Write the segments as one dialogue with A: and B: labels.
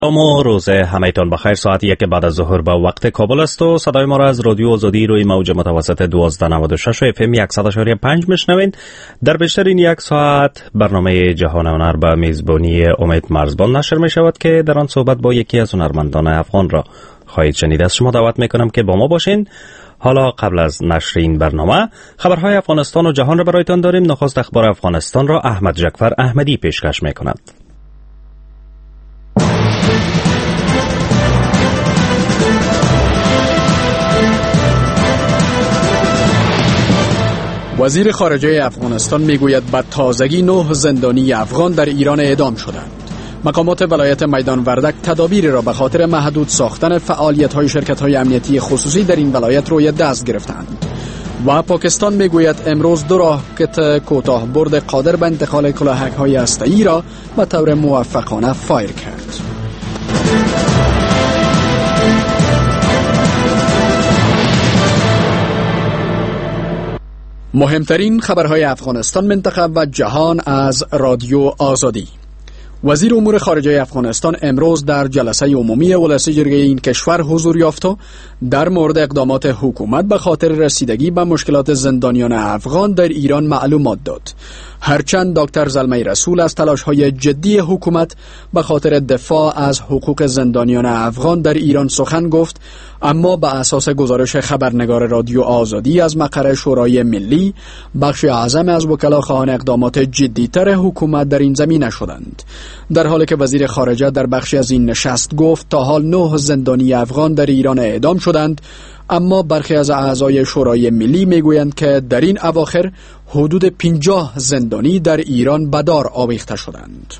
A: ما روز همه‌تان بخیر. ساعت 1 بعد از ظهر به وقت کابل است و صدای ما را از رادیو آزادی روی موج متوسط 1296 و اف ام 100.5 میشنوین. در بیشتر این یک ساعت برنامه جهان هنر به میزبانی امید مرزبان نشر می شود که در آن صحبت با یکی از هنرمندان افغان را خواهید شنید. از شما دعوت میکنم که با ما باشین. حالا قبل از نشر این برنامه خبرهای افغانستان و جهان را برایتان داریم. نخست اخبار افغانستان را احمد جعفر احمدی پیشکش میکند.
B: وزیر خارجه افغانستان میگوید به تازگی 9 زندانی افغان در ایران اعدام شدند. مقامات ولایت میدان وردک تدابیری را به خاطر محدود ساختن فعالیت‌های شرکت‌های امنیتی خصوصی در این ولایت روی دست گرفتند. و پاکستان میگوید امروز 2 راکت کوتاه‌برد قادر به انتقال کلاهک‌های هسته‌ای را به طور موفقانه فایر کرد. مهمترین خبرهای افغانستان، منطقه و جهان از رادیو آزادی. وزیر امور خارجه افغانستان امروز در جلسه عمومی ولسی جرگه این کشور حضور یافت و در مورد اقدامات حکومت به خاطر رسیدگی به مشکلات زندانیان افغان در ایران معلومات داد. هرچند دکتر زلمه رسول از تلاش‌های جدی حکومت به خاطر دفاع از حقوق زندانیان افغان در ایران سخن گفت، اما به اساس گزارش خبرنگار رادیو آزادی از مقر شورای ملی، بخش اعظم از وکلا خواهان اقدامات جدی‌تر حکومت در این زمینه شدند. در حالی که وزیر خارجه در بخشی از این نشست گفت تا حال 9 زندانی افغان در ایران اعدام شدند، اما برخی از اعضای شورای ملی میگویند که در این اواخر حدود 50 زندانی در ایران به دار آویخته شدند.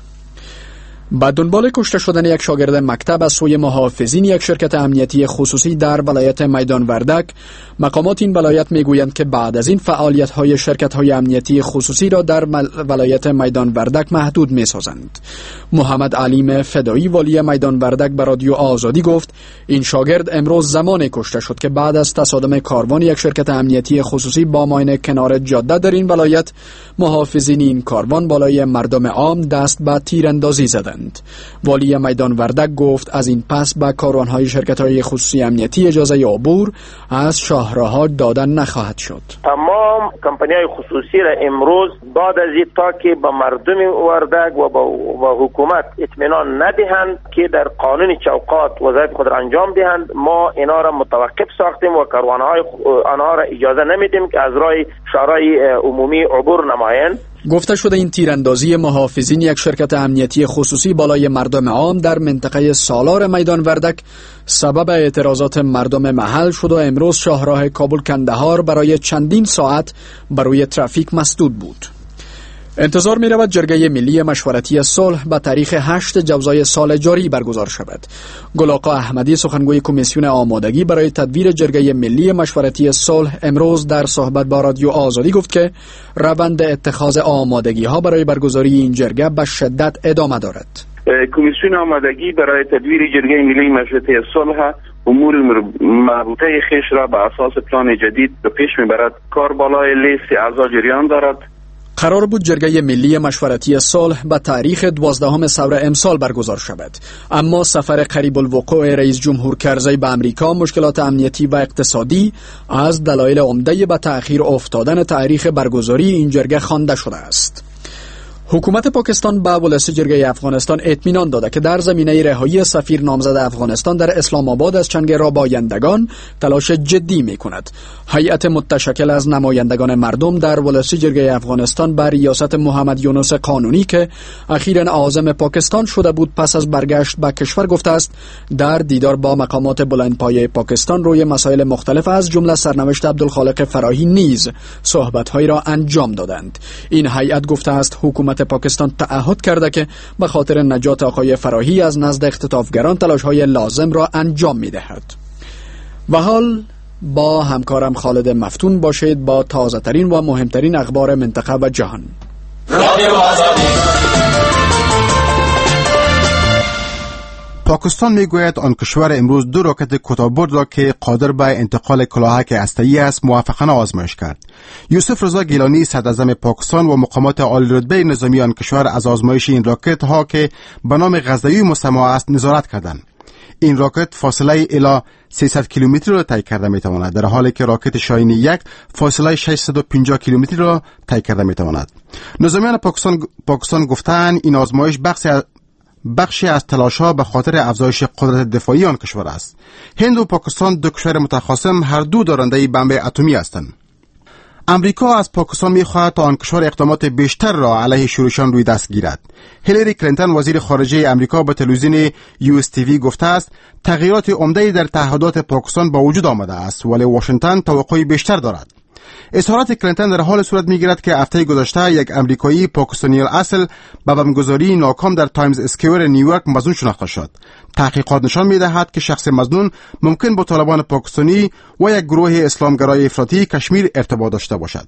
B: با دنبال کشته شدن یک شاگرد مکتب از سوی محافظین یک شرکت امنیتی خصوصی در ولایت میدان وردک، مقامات این ولایت میگویند که بعد از این فعالیت‌های شرکت‌های امنیتی خصوصی را در ولایت میدان وردک محدود می‌سازند. محمد علیم فدایی والی میدان وردک به رادیو آزادی گفت این شاگرد امروز زمانی کشته شد که بعد از تصادم کاروان یک شرکت امنیتی خصوصی با ماین کنار جاده در این ولایت، محافظین این کاروان بالای مردم عام دست به تیراندازی زدند. والی میدان وردک گفت از این پس به کاروان‌های شرکت‌های خصوصی امنیتی اجازه عبور از شاهراه‌ها دادن نخواهد شد.
C: تمام کمپانی‌های خصوصی را امروز بعد از این تا که به مردم وردک و با حکومت اطمینان ندهند که در قانون چوکات وظایف خود را انجام دهند، ما اینا را متوقف ساختیم و کاروان‌های آنها را اجازه نمیدیم که از راه شهرهای عمومی عبور نمایند.
B: گفته شده این تیراندازی محافظین یک شرکت امنیتی خصوصی بالای مردم عام در منطقه سالار میدان وردک سبب اعتراضات مردم محل شد و امروز شاهراه کابل کندهار برای چندین ساعت برای ترافیک مسدود بود. انتظار می رود جرگه ملی مشورتی صلح به تاریخ 8 جوزای سال جاری برگزار شود. گل آقا احمدی سخنگوی کمیسیون آمادگی برای تدبیر جرگه ملی مشورتی صلح امروز در صحبت با رادیو آزادی گفت که روند اتخاذ آمادگی ها برای برگزاری این جرگه به شدت ادامه دارد.
D: کمیسیون آمادگی برای تدبیر جرگه ملی مشورتی صلح امور مربوطه خیش را به اساس پلان جدید به پیش میبرد. کار بالای لیست اعضا جریان دارد.
B: قرار بود جرگه ملی مشورتی صلح به تاریخ 12 سور امسال برگزار شود، اما سفر قریب الوقوع رئیس جمهور کرزی به امریکا، مشکلات امنیتی و اقتصادی از دلایل عمده به تأخیر افتادن تاریخ برگزاری این جرگه خوانده شده است. حکومت پاکستان به ولسی جرگه افغانستان اطمینان داده که در زمینه رهایی سفیر نامزد افغانستان در اسلام آباد از چنگ ربایندگان تلاش جدی می‌کند. هیئت متشکل از نمایندگان مردم در ولسی جرگه افغانستان بر ریاست محمد یونس قانونی که اخیراً عازم پاکستان شده بود پس از برگشت به کشور گفته است در دیدار با مقامات بلندپایه پاکستان روی مسائل مختلف از جمله سرنوشت عبدالخالق فراهی نیز صحبت‌هایی را انجام دادند. این هیئت گفته است حکومت پاکستان تعهد کرده که به خاطر نجات آقای فراهی از نزد اختطافگران تلاش‌های لازم را انجام می‌دهد. و حال با همکارم خالد مفتون باشید با تازه‌ترین و مهمترین اخبار منطقه و جهان.
E: پاکستان میگوید آن کشور امروز 2 راکت کوتاه‌برد را که قادر به انتقال کلاهک هسته‌ای است موفقانه آزمایش کرد. یوسف رضا گیلانی صدراعظم پاکستان و مقامات عالی رتبه نظامی آن کشور از آزمایش این راکت ها که به نام غزنوی مسمى است نظارت کردند. این راکت فاصله الی 300 کیلومتری را طی کرده میتواند، در حالی که راکت شاهین 1 فاصله 650 کیلومتری را طی کرده میتواند. نظامیان پاکستان گفتند این آزمایش بخشی از تلاش‌ها به خاطر افزایش قدرت دفاعی آن کشور است. هند و پاکستان 2 کشور متخاصم هر دو دارنده بمب اتمی هستند. امریکا از پاکستان می‌خواهد تا آن کشور اقدامات بیشتر را علیه شورشان روی دست گیرد. هیلاری کلینتون وزیر خارجه امریکا به تلویزیون USTV گفته است تغییرات عمده‌ای در تعهدات پاکستان با وجود آمده است، ولی واشنگتن توقع بیشتر دارد. اظهارات کلینتون در حال صورت می‌گیرد که هفته گذشته یک امریکایی پاکستانی الاصل به بمبگذاری ناکام در تایمز اسکوئر نیویورک مظنون شناخته شد. تحقیقات نشان می‌دهد که شخص مظنون ممکن با طالبان پاکستانی و یک گروه اسلامگرای افراطی کشمیر ارتباط داشته باشد.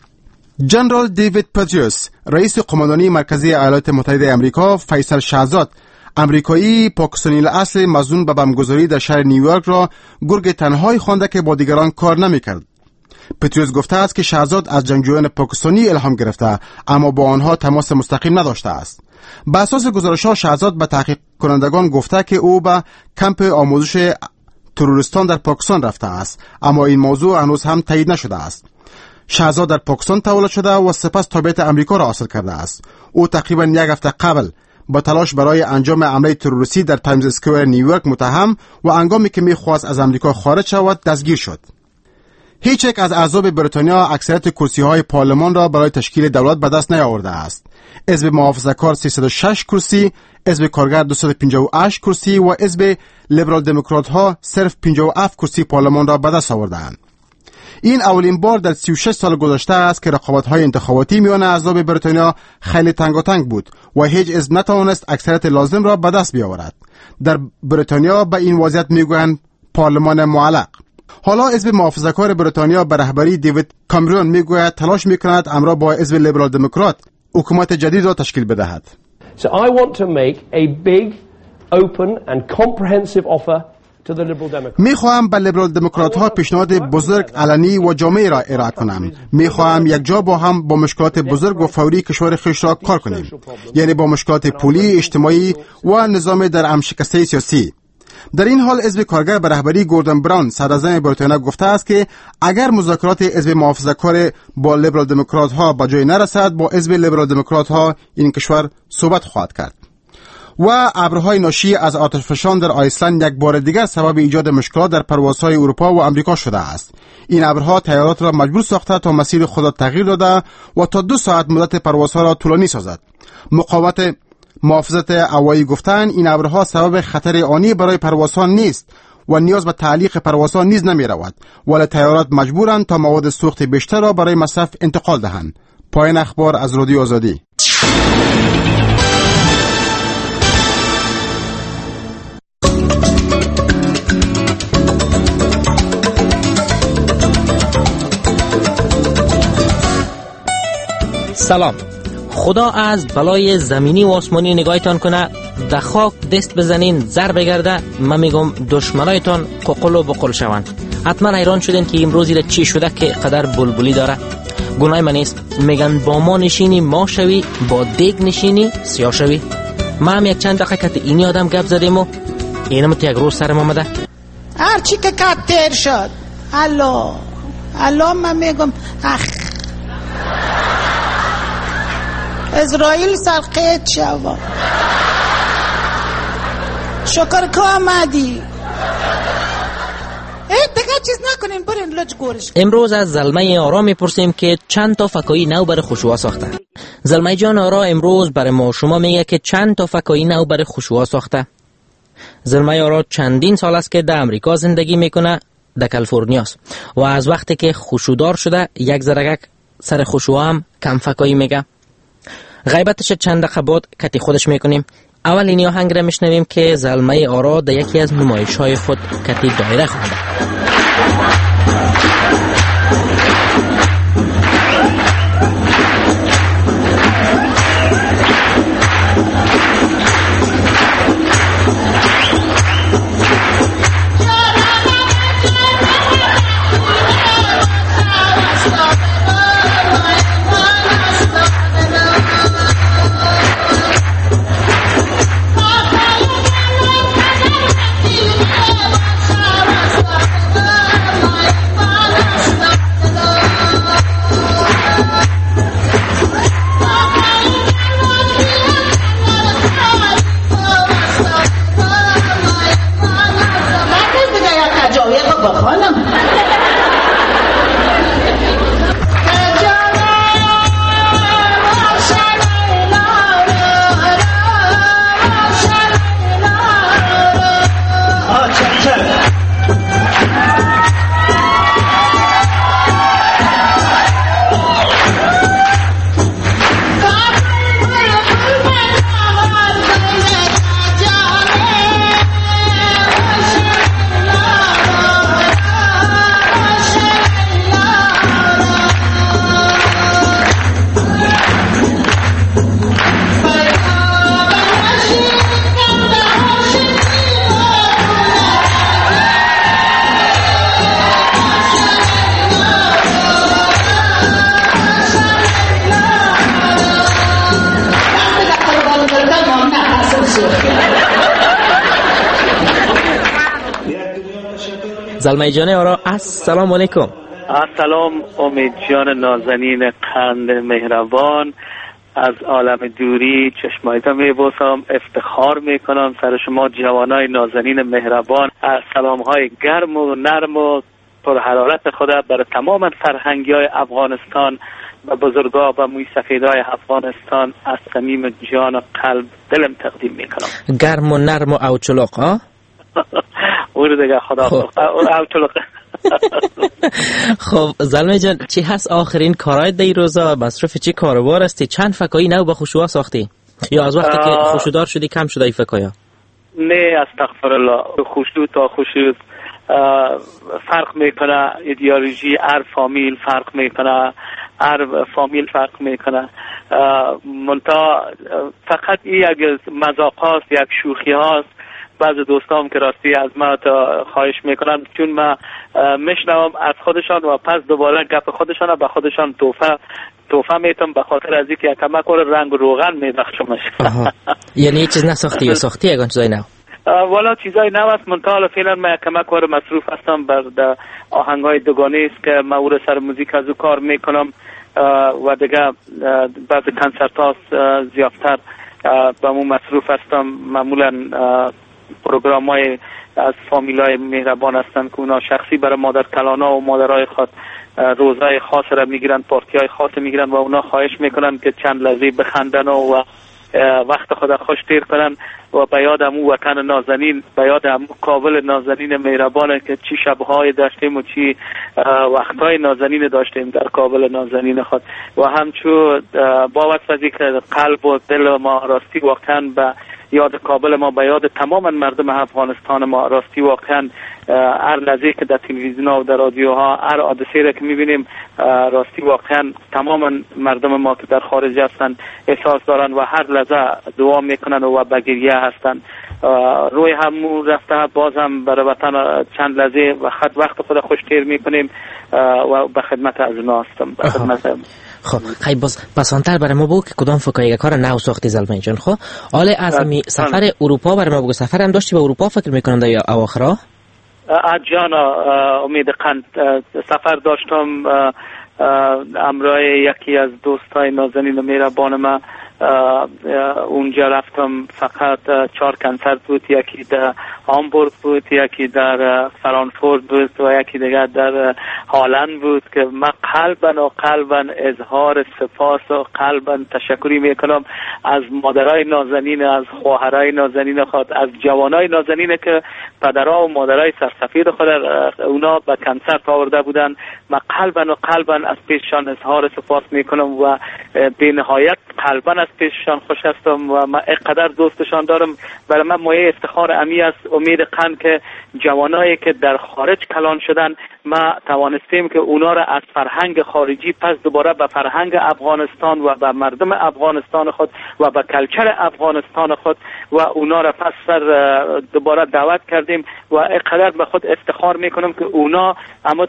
E: جنرال دیوید پتریوس رئیس قماندانی مرکزی ایالات متحده آمریکا فیصل شهزاد امریکایی پاکستانی الاصل مظنون به بمبگذاری در شهر نیویورک را گرگ تنهایی خوانده که با دیگران کار نمی‌کرد. پتریوس گفته است که شهزاد از جنگجویان پاکستانی الهام گرفته اما با آنها تماس مستقیم نداشته است. بر اساس گزارش‌ها شهزاد به تحقیق کنندگان گفته که او به کمپ آموزش تروریستان در پاکستان رفته است، اما این موضوع هنوز هم تایید نشده است. شهزاد در پاکستان تولد شده و سپس تابعیت امریکا را حاصل کرده است. او تقریبا 1 هفته قبل با تلاش برای انجام حمله تروریستی در تایمز اسکوئر نیویورک متهم و هنگامی که می‌خواست از امریکا خارج شود دستگیر شد. هیچ یک از اعضاب بریتانیا اکثریت کرسی‌های پارلمان را برای تشکیل دولت به دست نیاورده است. حزب محافظه‌کار 306 کرسی، حزب کارگر 258 کرسی و حزب لیبرال دموکرات‌ها صرف 57 کرسی پارلمان را به دست آورده‌اند. این اولین بار در 36 سال گذشته است که رقابت‌های انتخاباتی میان اعضاب بریتانیا خیلی تنگاتنگ بود و هیچ حزب نتوانست اکثریت لازم را به دست بیاورد. در بریتانیا به این وضعیت میگویند پارلمان معلق. حالا حزب محافظه‌کار بریتانیا به رهبری دیوید کامرون میگوید تلاش میکند همراه با حزب لیبرال دموکرات حکومت جدید را تشکیل بدهد.
F: So I want to make a big, open and comprehensive offer to the Liberal Democrats.
E: میخواهم به لیبرال دموکرات ها پیشنهاد بزرگ، علنی و جامع را ارائه کنم. میخواهم یک جا با هم با مشکلات بزرگ و فوری کشور خویش را کار کنیم، یعنی با مشکلات پولی، اجتماعی و نظام در هم شکسته سیاسی. در این حال حزب کارگر به رهبری گوردن براون صدراعظم بریتانیا گفته است که اگر مذاکرات حزب محافظه‌کار با لیبرال دموکرات ها به جای نرسد با حزب لیبرال دموکرات ها این کشور صحبت خواهد کرد. و ابرهای ناشی از آتشفشان در آیسلند یک بار دیگر سبب ایجاد مشکلات در پروازهای اروپا و آمریکا شده است. این ابرها طیارات را مجبور ساخته تا مسیر خود را تغییر داده و تا 2 ساعت مدت پروازها را طولانی سازد. مقاومت محافظت هوایی گفتند این ابرها سبب خطر آنی برای پروازها نیست و نیاز به تعلیق پروازها نیز نمی رود، ولی طیارات مجبورند تا مواد سوخت بیشتر را برای مصرف انتقال دهند. پایان اخبار از رادیو آزادی.
G: سلام. خدا از بلای زمینی و آسمانی نگاهتان کنه، در خاک دست بزنین زر بگرده. من میگم دشمنایتان ققل و بقل شوند. حتما حیران شدین که امروزی را چی شده که قدر بلبلی داره. گناه من نیست. میگن با ما نشینی ما شوی، با دیگ نشینی سیاه شوی. ما هم یک چند دقیقه که اینی آدم گپ زدیم و اینم یک روز سرم آمده.
H: هر چی که کتر شد الان من میگم اسرائیل سرقیت شوا شکر که آمدی دیگه چیز نکنین برین لج گورش.
G: امروز از زلمه آرا میپرسیم که چند تا فکایی نو برای خشوع ساخته. زلمه جان آرا امروز برای ما شما میگه که چند تا فکایی نو برای خشوع ساخته. زلمه آرا چندین سال است که در امریکا زندگی میکنه، در کالیفرنیاست و از وقتی که خشوعدار شده یک ذرگک سر خشوع هم کم فکایی میگه. غیبتش چند دقیقه بعد کتی خودش میکنیم. اول این آهنگ را میشنویم که زلمه آرا در یکی از نمایش های خود کتی دایره خونده. زلمه جان آرا السلام علیکم.
I: سلام امید جان نازنین قند مهربان، از عالم دوری چشمایتا میبوسم، افتخار میکنم سر شما جوانای نازنین مهربان. سلامهای گرم و نرم و پر حرارت خود برای تمام فرهنگیای افغانستان و بزرگا و موی سفیدای افغانستان از صمیم جان و قلب دلم تقدیم میکنم.
G: گرم و نرم و اوچلق ها؟
I: اون دیگه خدا اوچلق.
G: خب زلمه جان چی هست آخرین کارهای دی روزا؟ مصروف چی کاروبار هستی؟ چند فکایی نو به خشوع ساختی؟ یا از وقتی که خشودار شدی کم شده ای فکایا؟
I: نه استغفرالله، خشوع تا خشوع فرق میکنه، ایدئولوژی هر فامیل فرق میکنه، هر فامیل فرق میکنه. منتها فقط این یک مذاق هاست، یک شوخی هاست. بعض دوستام که راستی از ما خواهش میکنن چون ما میشنوم از خودشان و پس دوباره گپ خودشان به خودشان توفه میتم به خاطر از اینکه کمک رنگ و روغن میبخشمش.
G: یعنی چیز نساختی یا ساختی یگان چیزای نو؟
I: والا چیزای نو است، منتها فعلا من کمک مصروف هستم بر آهنگای دوگانه است که من او سر موزیک از او کار میکنم و دیگه بعض کنسرت ها زیادتر با مو مصروف هستم. معمولا پروگرام های از فامیل های مهربان هستن که اونا شخصی برای مادر کلانا و مادرای خود روزای خاص را میگیرن، پارتی های خاص میگیرن و اونا خواهش میکنن که چند لحظه بخندن و وقت خود خوش تیر کنن و به یاد امو وطن نازنین، به یاد امو کابل نازنین مهربان که چی شبهای داشتیم و چی وقتهای نازنین داشتیم در کابل نازنین خود و همچون با واسه که قلب و دل ما راستی واقعا به یاد کابل ما، به یاد تمام مردم افغانستان ما راستی واقعا هر لحظه که در تلویزیون و در رادیوها هر حادثه را که میبینیم راستی واقعا تمام مردم ما که در خارج هستن احساس دارن و هر لحظه دعا میکنن و به گریه هستن. روی همو رفته بازم برای وطن چند لحظه وقت خود خوش تیر میکنیم و به خدمت از اونا هستم، به خدمت.
G: خب خیلی بسانتر برای ما بگو که کدام فکایی کار نو ساختی زلمه جان؟ خب حالا از سفر اروپا برای ما بگو، سفر هم داشتی به اروپا فکر میکنم در اواخرها؟
I: جانا امید قند سفر داشتم امرای یکی از دوستای نازنین مهربان ما. اونجا رفتم، فقط 4 کنسرت بود، یکی در هامبورگ بود، یکی در فرانکفورت بود و یکی دیگر در هالند بود که من قلباً اظهار سپاس و قلباً تشکری میکنم از مادرای نازنین، از خواهرای نازنین خود، از جوانای نازنین که پدرها و مادرای سرسفید خود اونا به کنسرت آورده بودن. من قلباً از پیششان اظهار سپاس میکنم و به نهایت قلباً از پیششان خوش هستم و من اینقدر دوستشان دارم. برای من مایه افتخار امی است امید قند که جوانایی که در خارج کلان شدن ما توانستیم که اونا را از فرهنگ خارجی پس دوباره به فرهنگ افغانستان و به مردم افغانستان خود و به کلچر افغانستان خود و اونا را پس دوباره دعوت کردیم و اینقدر به خود افتخار میکنم که اونا اما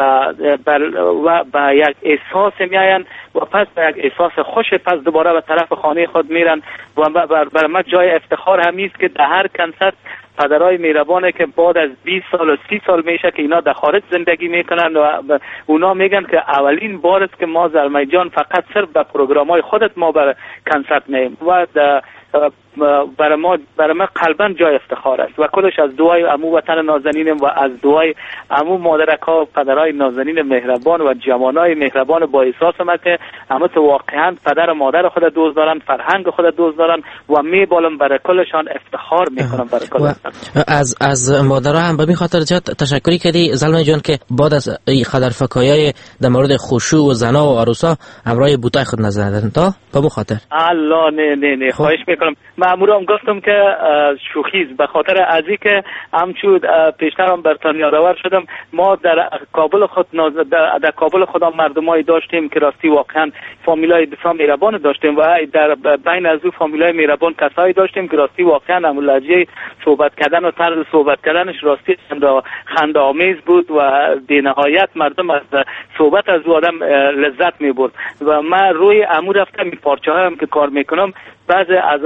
I: به یک احساس میاین و پس به یک احساس خوش پس دوباره به طرف خانه خود میرن و برای من جای افتخار همیست که در هر کنسرت پدرای مهربانه که بعد از 20 سال و 30 سال میشه که اینا در خارج زندگی میکنن و اونا میگن که اولین بار است که ما زلمه جان فقط صرف به پروگرامای خودت ما بر کنسرت مییم و برای ما قلباً جای افتخار است و کلش از دعای عمو وطن نازنینم و از دعای عمو مادرکا و پدرای نازنین مهربان و جوانای مهربان با احساس ما که همه تو واقعا پدر و مادر خود دوست دارن، فرهنگ خود دوست دارن و میبالم برای کلشان افتخار میکنم برای کلشان.
G: از مادرها هم به خاطر تشکری کردی زلمه جان که بعد از خدر فکایای در مورد خشوع و زنا و عروسا امرای بوتای خود نزدن تا به خاطر
I: الله نه خواهش میکنم. مامورم گفتم که شوخیز به خاطر ازی که همچون پیشترم برطانیا روار شدم ما در کابل خود در کابل خودم مردمایی داشتیم که راستی واقعا فامیلای بسیار مهربان داشتیم و در بین از او فامیلای مهربان کسایی داشتیم که راستی واقعا هم لهجه صحبت کردن و طرز صحبت کردنش راستی خنده آمیز بود و به نهایت مردم از صحبت از او آدم لذت می‌برد و من روی امور رفتم این پارچه‌ها هم که کار میکنم بعضی از امو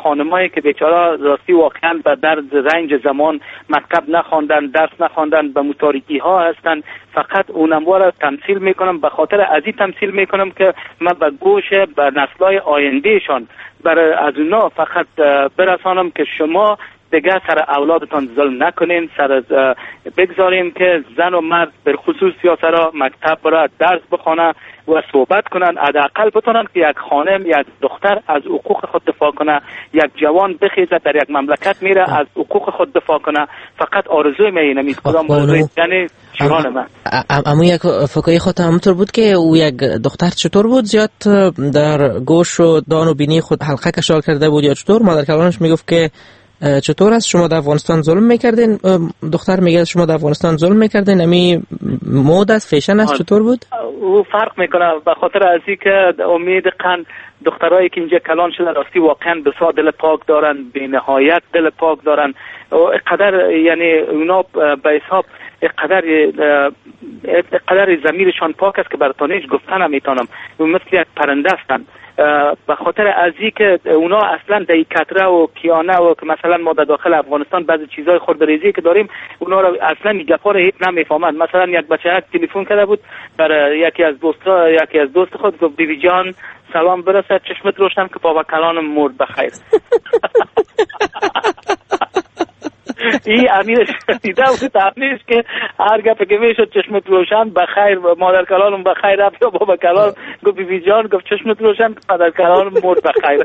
I: خانمایی که بیچاره راستی واقعا به درد رنج زمان مکتب نخواندن، درس نخواندن، به متارکی ها هستن، فقط اونموا را تمثیل میکنم. به خاطر از این تمثیل میکنم که من به گوش به نسل‌های آیندهشان برای از اونا فقط برسانم که شما دیگه سر اولادتان ظلم نکنین، بگذاریم که زن و مرد به خصوص یا سر مکتب برای درس بخونه و صحبت کنن، حداقل بتونن که یک خانم یک دختر از حقوق خود دفاع کنه، یک جوان بخیزه در یک مملکت میره از حقوق خود دفاع کنه. فقط آرزوی من اینه، کدام آرزوی یعنی شیران من.
G: اما یک فکری خود همونطور بود که او یک دختر چطور بود زیاد در گوش و دان و بینی خود حلقه کشال کرده بود یا چطور؟ مادر کلانش میگفت که چطور است شما در افغانستان ظلم میکردین؟ دختر میگه شما در افغانستان ظلم میکردین، امی مود است، فیشن است، چطور بود؟
I: او فرق میکنه به خاطر از اینکه امید قن دخترایی که اینجا کلان شدن راستی واقعا بسیار دل پاک دارن، بی نهایت دل پاک دارن، قدر یعنی اونا به حساب قدر ضمیرشان پاک است که براتون هیچ گفتن نمیتونم، مثل یک پرنده هستن. به خاطر از اینکه اونا اصلا در کتره و کیانه و که مثلا ما در داخل افغانستان بعضی چیزای خردریزی که داریم اونا رو اصلا گپا رو هیچ نمیفهمند. مثلا یک بچه تلفن کرده بود برای یکی از دوست خود، گفت بیبی جان سلام برسه، چشمت روشن که بابا کلانم مرد بخیر. این امیرش دیده بود امیرش که هر گفت که میشد چشمت روشن بخیر، مادر کلانم بخیر رفت یا بابا کلان گفت بیبی جان گفت چشمت روشن مادر کلانم مرد بخیر.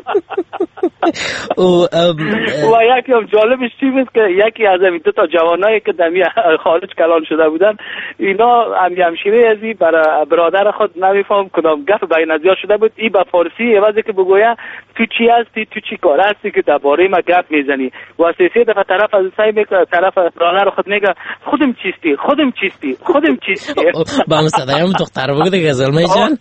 I: و یکی هم جالبش چی بود که یکی از این دو تا جوانایی که دمی خارج کلان شده بودن اینا همشیره ازی برای برادر خود نمیفهم کدام گپ بین ازیا شده بود، ای به فارسی عوضی که بگویا تو چی هستی، تو چی کار هستی که درباره ما گپ میزنی، و سه دفعه طرف از سعی میکنه طرف برادر خود میگه خودم چیستی
G: با هم صدایم دختر بگو دیگه زلمه جان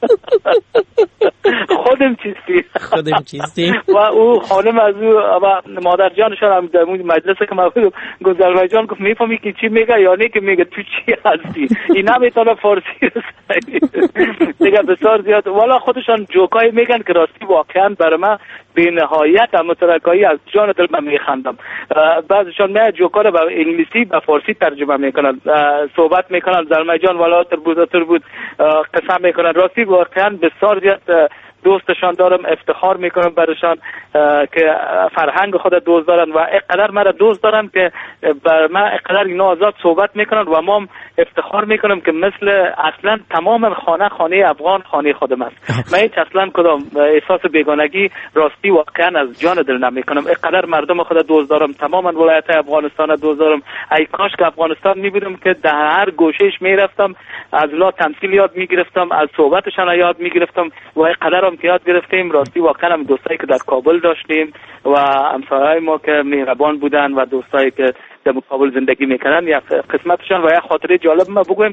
I: خودم چیستی و او خانم از او و مادر جانشان هم در مجلس که ما گفت زلمه جان گفت میفهمی که چی میگه یا نه که میگه تو چی هستی، این نمیتونه فارسی رسایی دیگه بسیار زیاد. والا خودشان جوکایی میگن که راستی واقعا برای من بی نهایت مترکایی از جان دل من میخندم. بعضیشان میاد جوکا رو به انگلیسی به فارسی ترجمه میکنن، صحبت میکنن زلمه جان والا تر بود قسم میکنن. راستی واقعا بسیار زیاد دوستشان دارم، افتخار میکنم برشان که فرهنگ خود دوست دارن و اینقدر مرا دوست دارن که بر من اینقدر اینا آزاد صحبت میکنن و ما افتخار میکنم که مثل اصلا تمام خانه افغان خانه خودم است. من هیچ اصلا کدام احساس بیگانگی راستی واقعا از جان دل نمیکنم. اینقدر مردم خود دوست دارم، تمام ولایت افغانستان دوست دارم. ای کاش که افغانستان میبودم که در هر گوشهش میرفتم، از لا تمثیل یاد میگرفتم، از صحبتشان یاد میگرفتم و اینقدر که یاد گرفتیم. راستی واقعا هم دوستایی که در کابل داشتیم و همسایه‌های ما که مهربان بودن و دوستایی که در کابل زندگی میکنن، یک قسمتشان و یک خاطره جالب ما بگویم.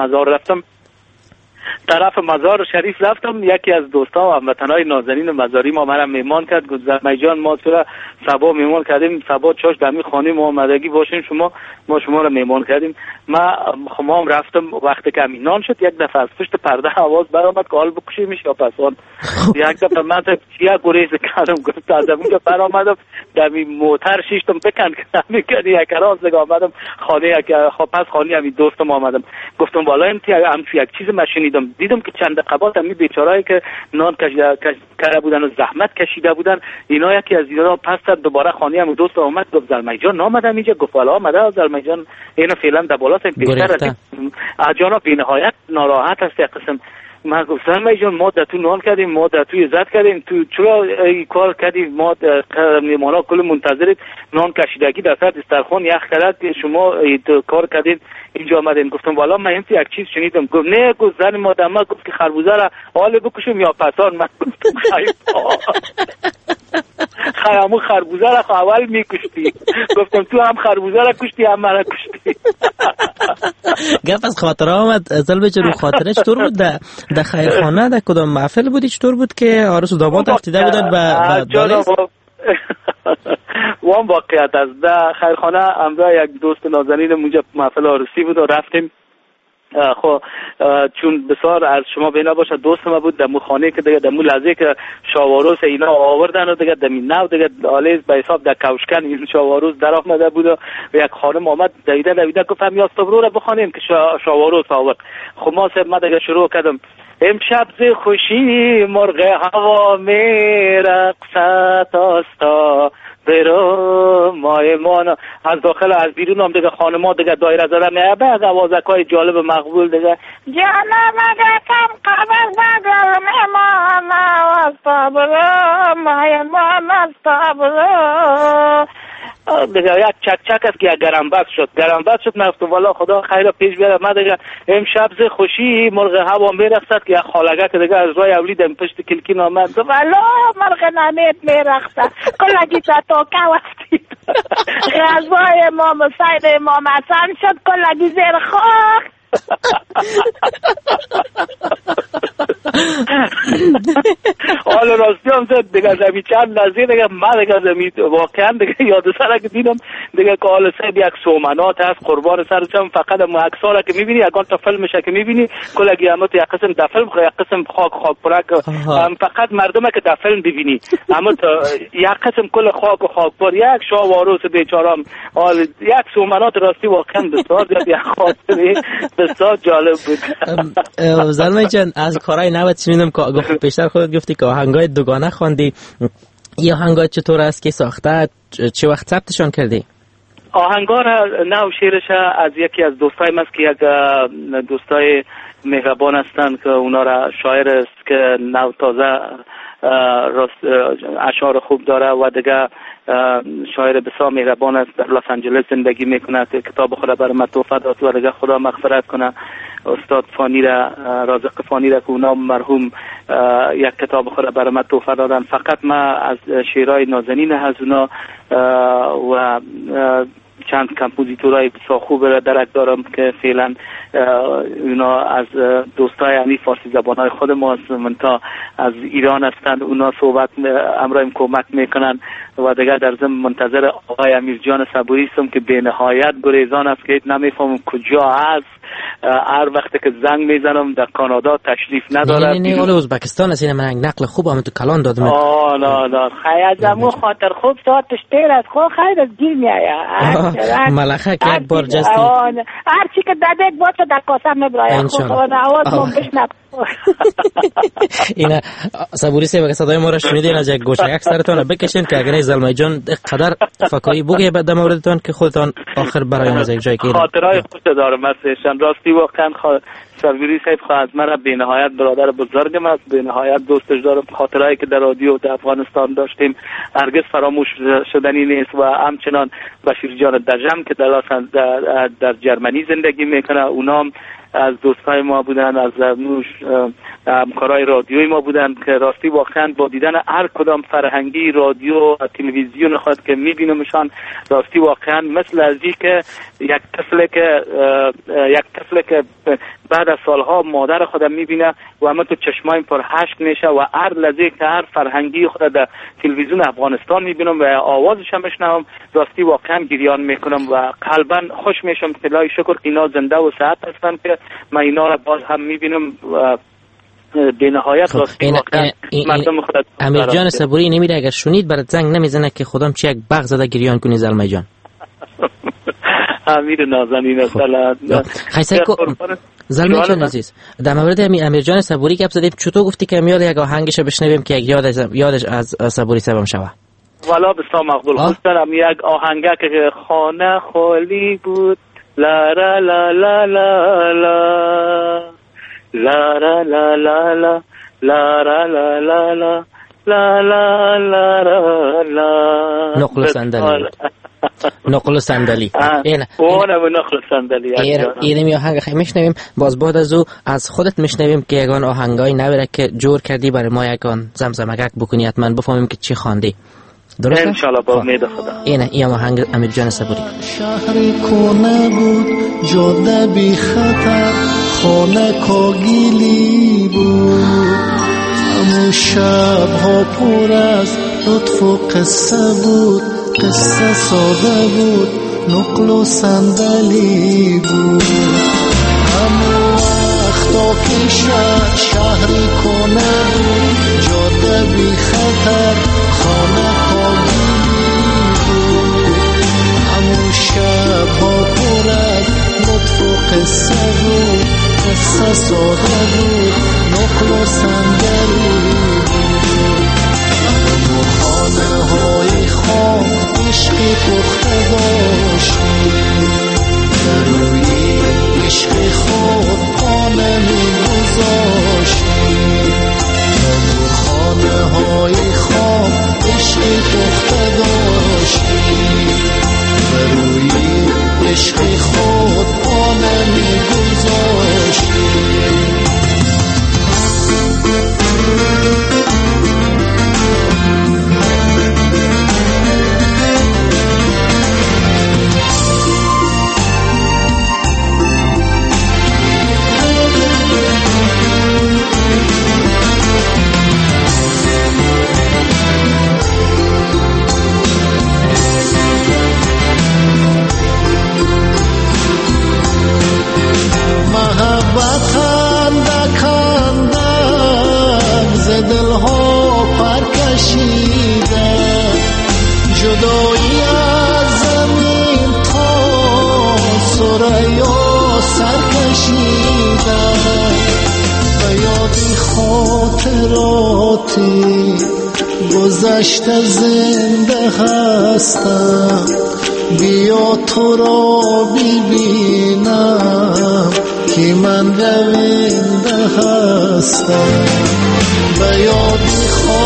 I: طرف مزار شریف رفتم، یکی از دوستا و هموطنای نازنین مزاری ما منم میمان کرد، گفت زلمه جان ما تو صبا میمان کردیم، صبا چاش دمی خانه ما آمدگی باشین ما شما رو میمان کردیم. ما هم رفتم، وقتی که امینان شد یک دفعه از پشت پرده آواز برآمد که حال بکشیمش یا پسان. یک دفعه من چیا گریز کردم، گفت از اونجا برآمدم دمی موتر شیشتم بکن که نمیکنی یک راز آمدم خانه پس خانه همین دوستم آمدم، گفتم والا یک چیز ماشینیدم، دیدم که چند قبات همین بیچارهایی که نان کرده بودن و زحمت کشیده بودن اینا یکی از اینا پس دوباره خانه هم دوست آمد، گفت زلمه جان نامدم اینجا، گفت والا آمده زلمه جان اینا فعلا در بالا پیشتر اجانا بی نهایت ناراحت است. یک قسم من گفتم میجان ما در تو نان کردیم، ما در تو عزت کردیم، تو چرا این کار کردیم؟ ما میمانا کل منتظرید نان کشیدگی در سر دسترخوان یخ کرد که شما کار کردید اینجا آمدین. گفتم والا من این یک چیز شنیدم. گفت نه، گفت زن مادمه گفت که خربوزه را حال بکشم یا پسان. من گفتم خیامو خربوزه را اول میکشتی. گفتم تو هم خربوزه را کشتی هم من را کشتی.
G: گفت از خاطره آمد زلبه رو خاطره چطور بود در خیرخانه در کدام محفل بودی؟ چطور بود که آرس و داماد رفتیده بودن به دالیز؟
I: وام واقعیت از در خیرخانه همراه یک دوست نازنین اونجا محفل عروسی بود و رفتیم خب چون بسیار از شما بینا باشه دوست ما بود دمو خانه که دیگه دمو لحظه که شاواروس اینا آوردن و دیگه دمی نو دیگه آلیز به حساب در کوشکن این شاواروس در آمده بود و یک خانم آمد دویده گفتم یا استبرو را بخوانیم که شاواروس آورد. خب ما سب ما دیگه شروع کردم امشب ز خوشی مرغ هوا میرقصد آستا برو مایمان. از داخل از بیرون هم دیگه خانم‌ها دیگه دایره زدن نه به آوازکای جالب مقبول دیگه جانم اگر کم قبل بگل میمان آستا برو مایمان آستا برو دیگه یک چک چک است که یک گرمبت شد نفت والا خدا خیر پیش بیاره. من دیگه امشب ز خوشی مرغ هوا میرقصد که یک خالگه که دیگه از رای اولید پشت کلکین آمد والا مرغ نمید میرقصد کلگی تا که وقتی غذای امام حسین امام حسن شد کلگی زیر خاک. حالا راستی هم زد دیگه زمین چند لحظه دیگه من دیگه زمین واقعا دیگه یاد سره که دیدم دیگه که حالا سید یک سومنات هست قربان سرشم فقط مکساره که میبینی اگان تا فیلمشه که میبینی کلگی همت یک قسم در فیلم یک قسم خاک پرک فقط مردمه که در فیلم ببینی اما یک قسم کل خاک و خاک پر یک شاواروس بیچارم یک سومنات راستی واقعا بسیار زیاد یک خاطره بسیار جالب بود.
G: زلمه جان از کارهای نوت شنیدم که پیشتر خودت گفتی که آهنگای دوگانه خواندی. این آهنگای چطور است که ساخته چه وقت ثبتشان کردی؟
I: آهنگا را نو شیرش از یکی از دوستای من که یک دوستای مهربان هستن که اونا را شاعر است که نو تازه اشعار خوب داره و دیگه شاعر بسیار مهربان است در لس آنجلس زندگی میکنه که کتاب خود برای من تحفه داد و دیگه خدا مغفرت کنه استاد فانی را رازق فانی را که اونا مرحوم یک کتاب خود برای من تحفه دادن. فقط من از شعرهای نازنین از اونا و چند کمپوزیتورهای بسیار خوب را درک دارم که فعلا اونا از دوستای همی فارسی زبانهای خود ما تا از ایران هستند. اونا صحبت امرایم کمک میکنن و دیگه در ضمن منتظر آقای امیرجان صبوری هستم که به نهایت گریزان است که نمیفهمم کجا هست. هر وقت که زنگ میزنم در کانادا تشریف نداره.
G: نه اول ازبکستان است. این من نقل خوب هم تو کلان دادم.
I: نه خیر از امو خاطر خوب ساعتش تیر از خو خیر از گیر میآید
G: ملخه که یک بار جستی
I: هر چی که داده بود در کاسه میبراید خود آواز مون بشنب.
G: اینا صبوری سه وقت صدای ما را شنیدین از یک گوشه یک سرتان بکشین که اگر زلمه جان قدر فکایی بگه بعد موردتان که خودتان آخر برای از یک جای که
I: خاطرهای خوش دارم مثلا راستی واقعا صبوری صاحب از من به نهایت برادر بزرگم است به نهایت دوستش دارم. خاطرهایی که در رادیو در افغانستان داشتیم هرگز فراموش شدنی نیست و همچنان بشیر جان دژم که در جرمنی زندگی میکنه اونام از دوستای ما بودن از نوش همکارای رادیوی ما بودن که راستی واقعا با دیدن هر کدام فرهنگی رادیو و تلویزیون خود که میبینمشان راستی واقعا مثل ازی که یک طفل که بعد از سالها مادر خودم میبینه و همه تو چشمایم پر اشک میشه و هر لحظه که هر فرهنگی خود در تلویزیون افغانستان میبینم و آوازش هم بشنوم راستی واقعا گریان میکنم و قلبا خوش میشم که الهی شکر اینا زنده و صحت هستن که من اینا را باز هم میبینم به نهایت راستی واقعا مردم خود.
G: امیر جان صبوری نمیره اگر شنید برات زنگ نمیزنه که خودم چه یک بغ زده گریان کنی زلمه جان؟
I: امیر نازنین مثلا
G: خیلی زلمه جان عزیز در مورد امیر جان صبوری گپ زدیم چطور گفتی که میاد یک آهنگش بشنویم که یادش از صبوری سبم شوه؟
I: والا بسیار مقبول خود دارم یک آهنگه که خانه خالی بود لا لا لا لا لا لا لا لا لا لا لا لا لا لا لا لا لا لا لا
G: نقل صندلی نقل صندلی
I: نقل صندلی
G: اینم آهنگ خیلی میشنویم باز بعد از او از خودت میشنویم که یگان آهنگای نوره که جور کردی برای ما یگان زمزمگک بکنی حتما بفهمیم که چی خواندی. درسته؟
I: انشالله با امید خدا.
G: این آهنگ امیر جان صبوری.
J: شهر کنه بود جاده بی خطر خانه کاگیلی بود همون شب ها پر از لطف و قصه بود قصه ساده بود نقل و صندلی بود همون وقتا که شهری کنه بود، جاده بی خطر خانه کاغیلی بود. همون شبها پر از لطف و قصه بود، قصه ساده بود، نقل و صندلی بود. همون خانه های خواب عشقی پخته داشتیم، در روی عشق خود خانه می گذاشتیم. همون خانه های خواب عشقی پخته داشتیم، در روی عشق خود خانه می گذاشتیم. دلها پر کشیده، جدایی از زمین تا ثریا سر کشیده. به یادی خاطراتی گذشته زنده هستم، بیا تو را ببینم که من رونده هستم. به یادی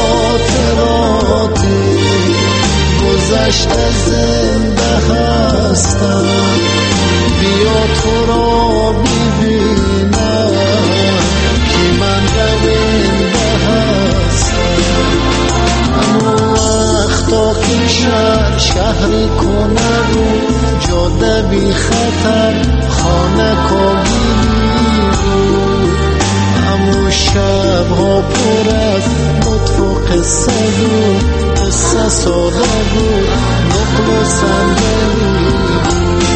J: خاطراتی گذشته زنده هستم، بیا تو را ببینم که من رونده هستم. همون وقتا که شهری کنه بود، جاده بی خطر خانه کاغیلی بود. همون شبها پر از لطف و قصه بود، قصه ساده بود، نقل و صندلی بود.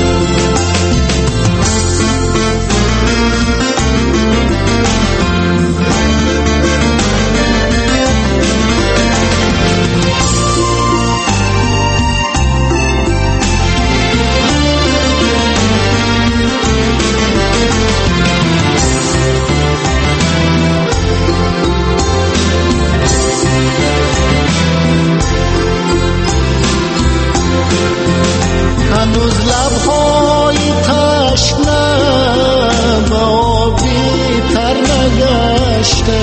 J: هنوز لبهای تشنه به آبی تر نگشته،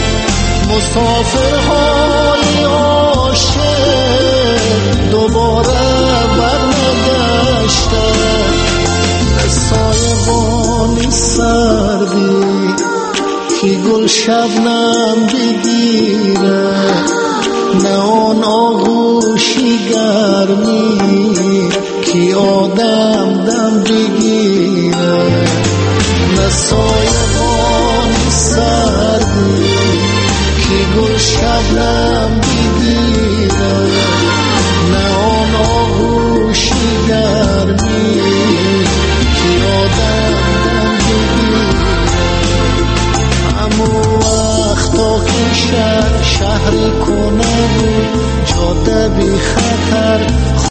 J: مسافرهای عاشق دوباره برنگشته. سایبانی سردی که گل شبنم بگیره، نه آن آغوشی گرمی که آدم دم بگیره. نه سایبانی سردی که گل شبنم